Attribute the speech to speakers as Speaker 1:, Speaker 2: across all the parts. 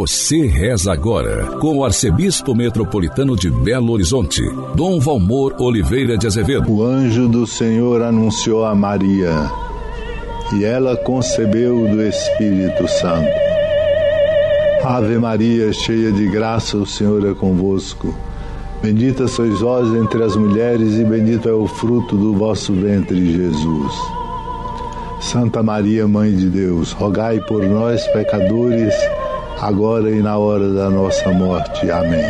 Speaker 1: Você reza agora com o arcebispo metropolitano de Belo Horizonte, Dom Valmor Oliveira de Azevedo.
Speaker 2: O anjo do Senhor anunciou a Maria, e ela concebeu do Espírito Santo. Ave Maria, cheia de graça, o Senhor é convosco. Bendita sois vós entre as mulheres, e bendito é o fruto do vosso ventre, Jesus. Santa Maria, Mãe de Deus, rogai por nós, pecadores, agora e na hora da nossa morte. Amém.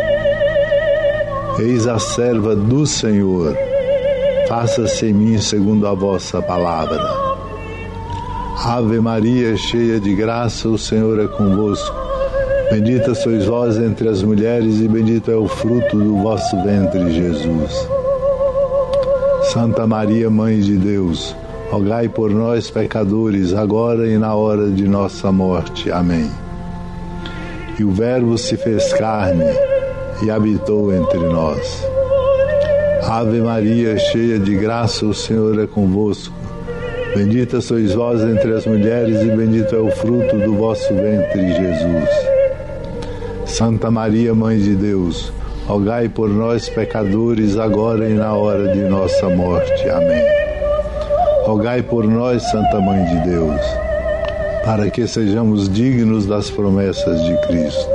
Speaker 2: Eis a serva do Senhor, faça-se em mim segundo a vossa palavra. Ave Maria, cheia de graça, o Senhor é convosco. Bendita sois vós entre as mulheres, e bendito é o fruto do vosso ventre, Jesus. Santa Maria, Mãe de Deus, rogai por nós, pecadores, agora e na hora de nossa morte. Amém. E o Verbo se fez carne e habitou entre nós. Ave Maria, cheia de graça, o Senhor é convosco. Bendita sois vós entre as mulheres, e bendito é o fruto do vosso ventre, Jesus. Santa Maria, Mãe de Deus, rogai por nós, pecadores, agora e na hora de nossa morte. Amém. Rogai por nós, Santa Mãe de Deus, para que sejamos dignos das promessas de Cristo.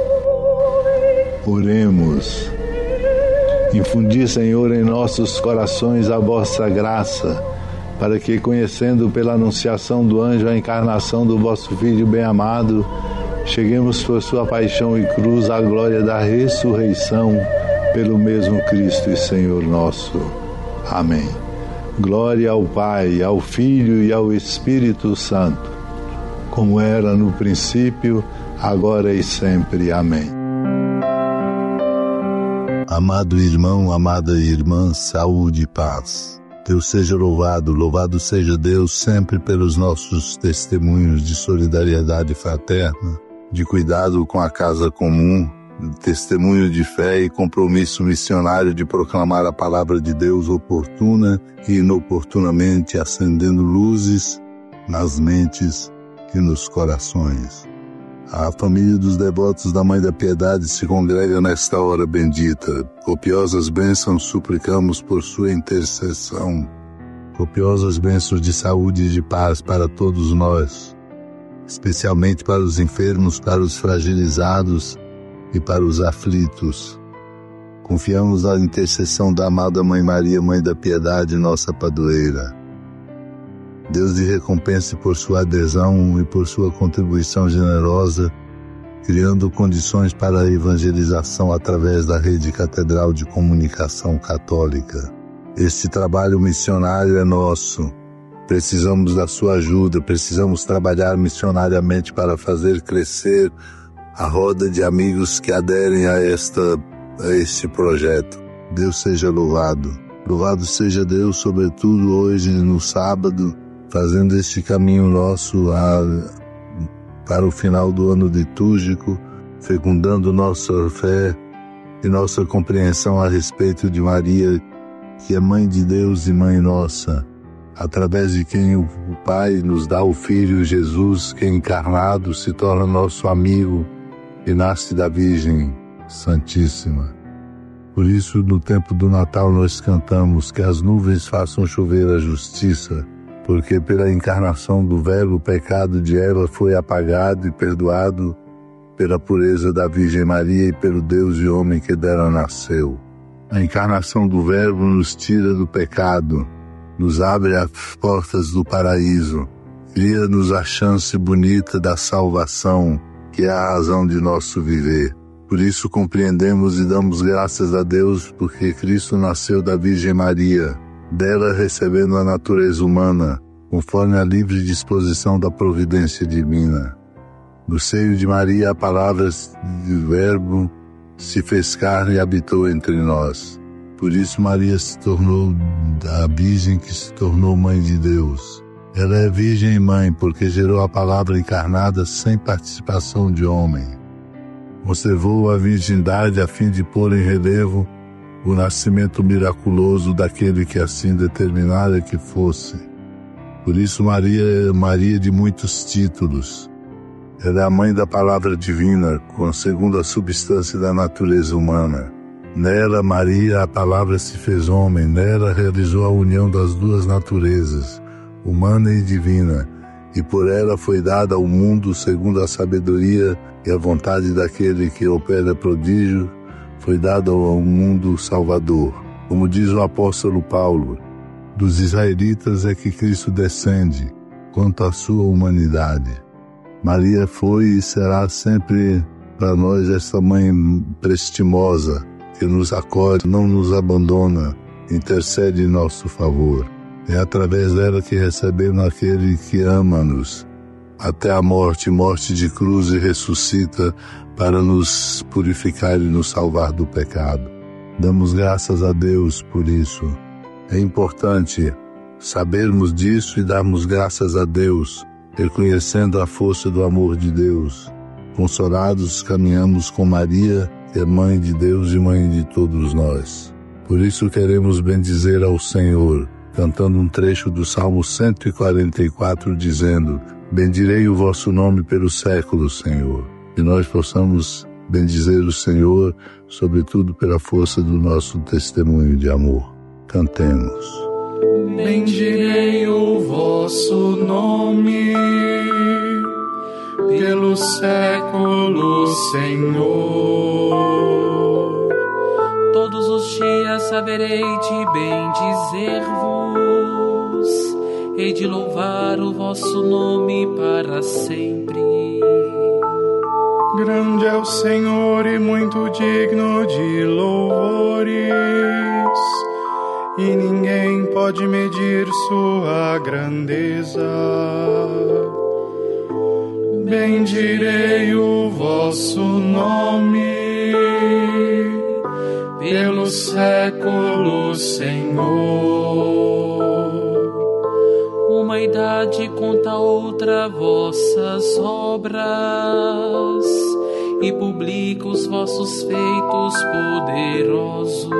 Speaker 2: Oremos. Infundi, Senhor, em nossos corações a vossa graça, para que, conhecendo pela anunciação do anjo a encarnação do vosso Filho bem-amado, cheguemos por sua paixão e cruz à glória da ressurreição, pelo mesmo Cristo e Senhor nosso. Amém. Glória ao Pai, ao Filho e ao Espírito Santo, como era no princípio, agora e sempre. Amém.
Speaker 3: Amado irmão, amada irmã, saúde e paz. Deus seja louvado, louvado seja Deus sempre pelos nossos testemunhos de solidariedade fraterna, de cuidado com a casa comum, de testemunho de fé e compromisso missionário de proclamar a palavra de Deus oportuna e inoportunamente, acendendo luzes nas mentes e nos corações. A família dos devotos da Mãe da Piedade se congrega nesta hora bendita. Copiosas bênçãos suplicamos por sua intercessão. Copiosas bênçãos de saúde e de paz para todos nós, especialmente para os enfermos, para os fragilizados e para os aflitos. Confiamos na intercessão da amada Mãe Maria, Mãe da Piedade, nossa padroeira. Deus lhe recompense por sua adesão e por sua contribuição generosa, criando condições para a evangelização através da Rede Catedral de Comunicação Católica. Este trabalho missionário é nosso. Precisamos da sua ajuda, precisamos trabalhar missionariamente para fazer crescer a roda de amigos que aderem a este projeto. Deus seja louvado. Louvado seja Deus, sobretudo hoje no sábado, fazendo este caminho nosso para o final do ano litúrgico, fecundando nossa fé e nossa compreensão a respeito de Maria, que é Mãe de Deus e Mãe nossa, através de quem o Pai nos dá o Filho Jesus, que encarnado se torna nosso amigo e nasce da Virgem Santíssima. Por isso, no tempo do Natal, nós cantamos que as nuvens façam chover a justiça, porque pela encarnação do Verbo, o pecado de Eva foi apagado e perdoado pela pureza da Virgem Maria e pelo Deus e homem que dela nasceu. A encarnação do Verbo nos tira do pecado, nos abre as portas do paraíso, cria-nos a chance bonita da salvação, que é a razão de nosso viver. Por isso compreendemos e damos graças a Deus, porque Cristo nasceu da Virgem Maria, dela recebendo a natureza humana, conforme a livre disposição da providência divina. No seio de Maria, a palavra do Verbo se fez carne e habitou entre nós. Por isso Maria se tornou a Virgem que se tornou Mãe de Deus. Ela é Virgem e Mãe, porque gerou a palavra encarnada sem participação de homem. Conservou a virgindade a fim de pôr em relevo o nascimento miraculoso daquele que assim determinara que fosse. Por isso Maria é Maria de muitos títulos. Ela é a mãe da palavra divina, com a segunda substância da natureza humana. Nela, Maria, a palavra se fez homem, nela realizou a união das duas naturezas, humana e divina, e por ela foi dada ao mundo, segundo a sabedoria e a vontade daquele que opera prodígio, foi dado ao mundo Salvador. Como diz o apóstolo Paulo, dos israelitas é que Cristo descende, quanto à sua humanidade. Maria foi e será sempre para nós essa mãe prestimosa, que nos acolhe, não nos abandona, intercede em nosso favor. É através dela que recebemos aquele que ama-nos até a morte de cruz, e ressuscita para nos purificar e nos salvar do pecado. Damos graças a Deus por isso. É importante sabermos disso e darmos graças a Deus, reconhecendo a força do amor de Deus. Consolados, caminhamos com Maria, que é mãe de Deus e mãe de todos nós. Por isso queremos bendizer ao Senhor, cantando um trecho do Salmo 144, dizendo: bendirei o vosso nome pelos séculos, Senhor. Que nós possamos bendizer o Senhor, sobretudo pela força do nosso testemunho de amor. Cantemos.
Speaker 4: Bendirei o vosso nome pelos séculos, Senhor. Todos os dias haverei de bendizer-vos, hei de louvar o vosso nome para sempre. Grande é o Senhor e muito digno de louvores, e ninguém pode medir sua grandeza. Bendirei o vosso nome pelos séculos, Senhor. Uma idade conta outra vossas obras, e publica os vossos feitos poderosos.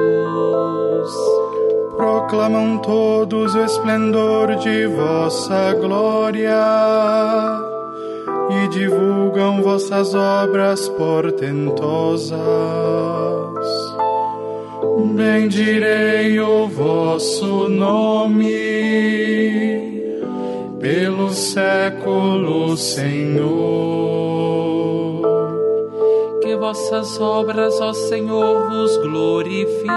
Speaker 4: Proclamam todos o esplendor de vossa glória, e divulgam vossas obras portentosas. Bendirei o vosso nome pelos séculos, Senhor. Que vossas obras, ó Senhor, vos glorifiquem,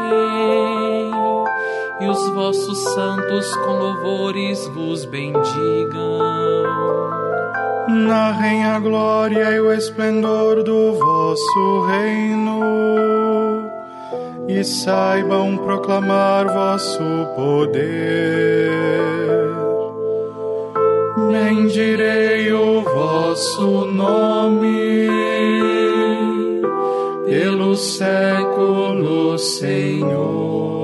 Speaker 4: e os vossos santos com louvores vos bendigam. Narrem a glória e o esplendor do vosso reino, e saibam proclamar vosso poder. Bendirei o vosso nome pelos séculos, Senhor.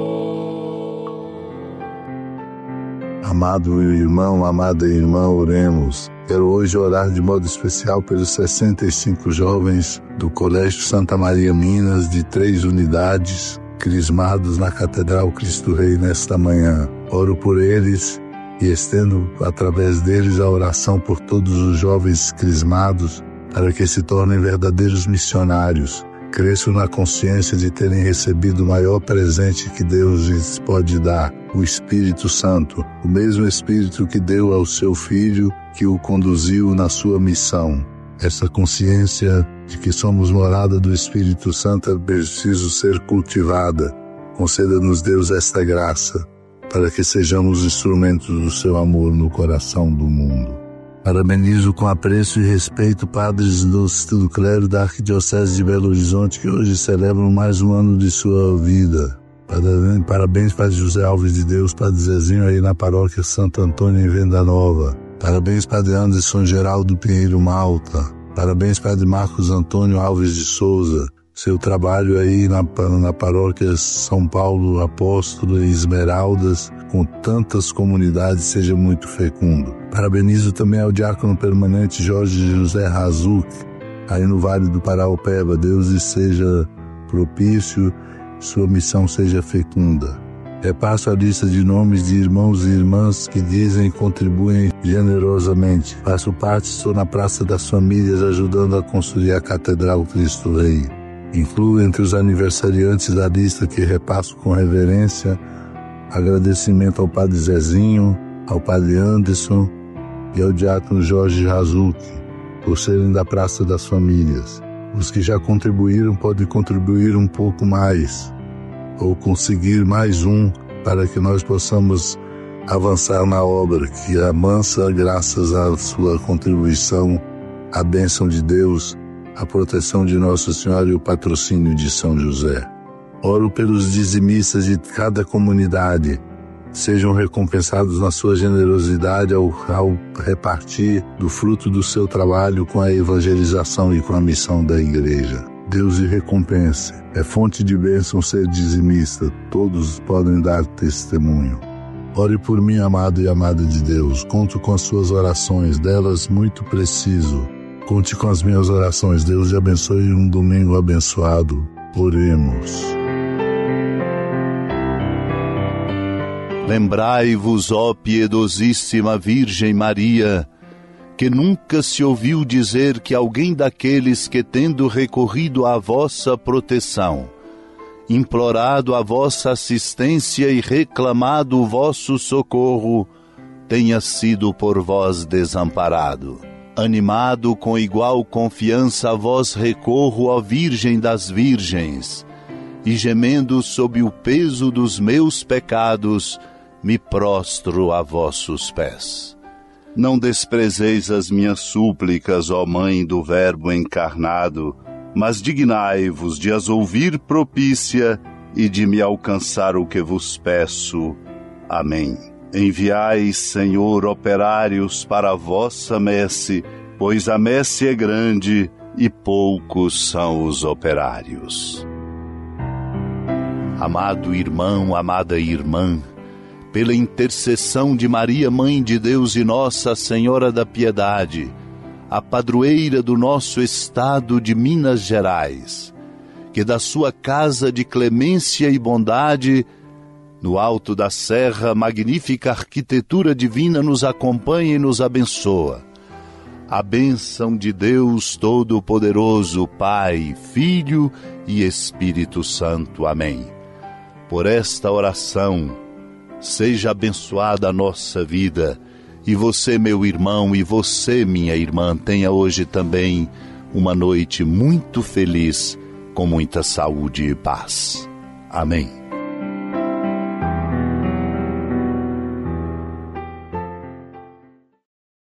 Speaker 3: Amado irmão, amada irmã, oremos. Quero hoje orar de modo especial pelos 65 jovens do Colégio Santa Maria Minas, de 3 unidades, crismados na Catedral Cristo Rei nesta manhã. Oro por eles e estendo através deles a oração por todos os jovens crismados, para que se tornem verdadeiros missionários. Cresço na consciência de terem recebido o maior presente que Deus lhes pode dar, o Espírito Santo, o mesmo Espírito que deu ao seu Filho, que o conduziu na sua missão. Essa consciência de que somos morada do Espírito Santo é preciso ser cultivada. Conceda-nos, Deus, esta graça, para que sejamos instrumentos do seu amor no coração do mundo. Parabenizo com apreço e respeito padres do clero da Arquidiocese de Belo Horizonte, que hoje celebram mais um ano de sua vida. Parabéns, Padre José Alves de Deus, Padre Zezinho aí na paróquia Santo Antônio em Venda Nova. Parabéns, Padre Anderson Geraldo Pinheiro Malta. Parabéns, Padre Marcos Antônio Alves de Souza. Seu trabalho aí na paróquia São Paulo Apóstolo e Esmeraldas, com tantas comunidades, seja muito fecundo. Parabenizo também ao diácono permanente Jorge José Razuc, aí no Vale do Paraopeba. Deus lhe seja propício, sua missão seja fecunda. Repasso a lista de nomes de irmãos e irmãs que dizem e contribuem generosamente. Faço parte, estou na Praça das Famílias ajudando a construir a Catedral Cristo Rei. Incluo entre os aniversariantes da lista que repasso com reverência agradecimento ao Padre Zezinho, ao Padre Anderson e ao Diácono Jorge Razucchi, por serem da Praça das Famílias. Os que já contribuíram podem contribuir um pouco mais, ou conseguir mais um, para que nós possamos avançar na obra, que avança graças à sua contribuição, a bênção de Deus, a proteção de Nossa Senhora e o patrocínio de São José. Oro pelos dizimistas de cada comunidade, sejam recompensados na sua generosidade ao repartir do fruto do seu trabalho com a evangelização e com a missão da igreja. Deus lhe recompense. É fonte de bênção ser dizimista. Todos podem dar testemunho. Ore por mim, amado e amada de Deus. Conto com as suas orações, delas muito preciso. Conte com as minhas orações. Deus lhe abençoe um domingo abençoado. Oremos.
Speaker 5: Lembrai-vos, ó piedosíssima Virgem Maria, que nunca se ouviu dizer que alguém daqueles que, tendo recorrido à vossa proteção, implorado a vossa assistência e reclamado o vosso socorro, tenha sido por vós desamparado. Animado com igual confiança a vós recorro, ó Virgem das Virgens, e gemendo sob o peso dos meus pecados, me prostro a vossos pés. Não desprezeis as minhas súplicas, ó Mãe do Verbo encarnado, mas dignai-vos de as ouvir propícia e de me alcançar o que vos peço. Amém. Enviai, Senhor, operários para a vossa messe, pois a messe é grande e poucos são os operários. Amado irmão, amada irmã, pela intercessão de Maria, Mãe de Deus e Nossa Senhora da Piedade, a padroeira do nosso estado de Minas Gerais, que da sua casa de clemência e bondade, no alto da serra, magnífica arquitetura divina nos acompanha e nos abençoa. A bênção de Deus Todo-Poderoso, Pai, Filho e Espírito Santo. Amém. Por esta oração, seja abençoada a nossa vida, e você, meu irmão, e você, minha irmã, tenha hoje também uma noite muito feliz, com muita saúde e paz. Amém.